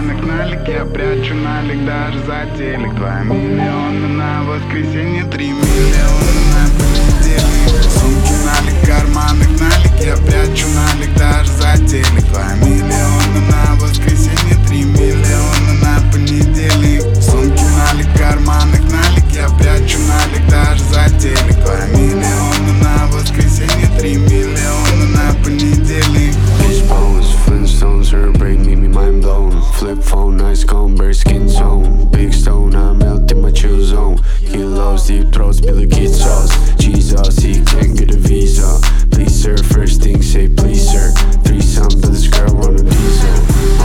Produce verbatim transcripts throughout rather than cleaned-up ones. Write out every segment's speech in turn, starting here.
карманах налик, я прячу налик даже за телек. Два миллиона на воскресенье, три миллиона на понедельник. Сумки налик, карманах налик, я прячу налик даже за телек. Два миллиона на воскресенье, три миллиона на понедельник. Сумки налик, карманах налик, я прячу налик даже за телек. Два миллиона на воскресенье, три миллиона на понедельник. Flintstones, her brain made me mind blown. Flip phone, nice comb, bare skin tone. Big stone, I melt in my chill zone. He loves deep throats, Billy Kid sauce. Jesus, he can't get a visa. Please sir, first thing say please sir. Threesome, but this girl run a diesel.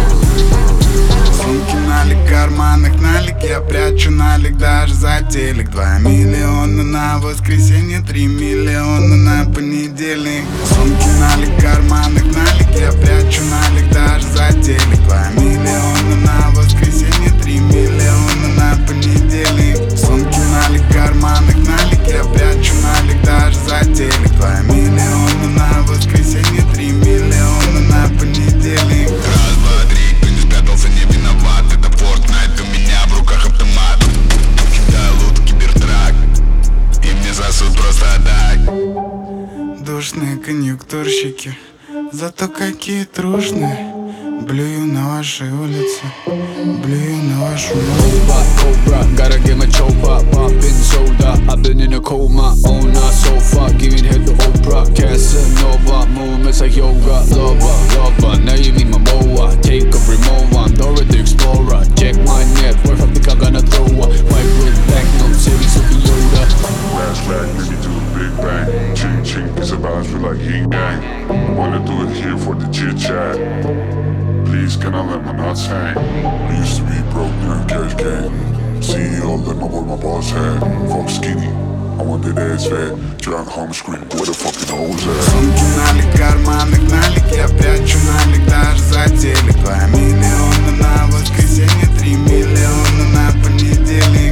Сумки налик, карманах налик, я прячу налик даже за телек. Два миллиона на воскресенье, три миллиона на понедельник. Сумки налик, карманах налик, я прячу налик даже за телек. Два миллиона на воскресенье, три миллиона на понедельник. Сумки налик, карманах налик, я прячу налик даже за телек. Два миллиона на воскресенье, три миллиона на понедельник. Раз, два, три, кто не спрятался, не виноват. Это Fortnite, у меня в руках автомат. Кидаю лут, кибертрак, и мне засуд просто так. Душные конъюнктурщики, зато какие трушные. Блюю на вашей улице, блюю на вашу Cobra, Cobra, gotta get my chopa. Poppin' soda, I've been in a coma. On a sofa, giving head to Oprah. Casanova, movements like yoga. Lover, lover, now you mean my boa. Take a remote, I'm Dora the Explorer. Check my net worth, I think I'm gonna throw a white with back notes, saving Sophie Yoda. Flashback, maybe to the big bang. Ching ching, piece of vibes feel like yin yang. Wanna do it here for the chit chat. Please, can I let my nuts hang? I used to be broke, now cash gang. C E O, let my boy my boss had. Fuck skinny, I want that ass fat. Drunk home scream, where the fucking hoes at? Сумки налик, карманах налик, я прячу налик даже за телек. Два миллиона на воскресенье, три миллиона на понедельник.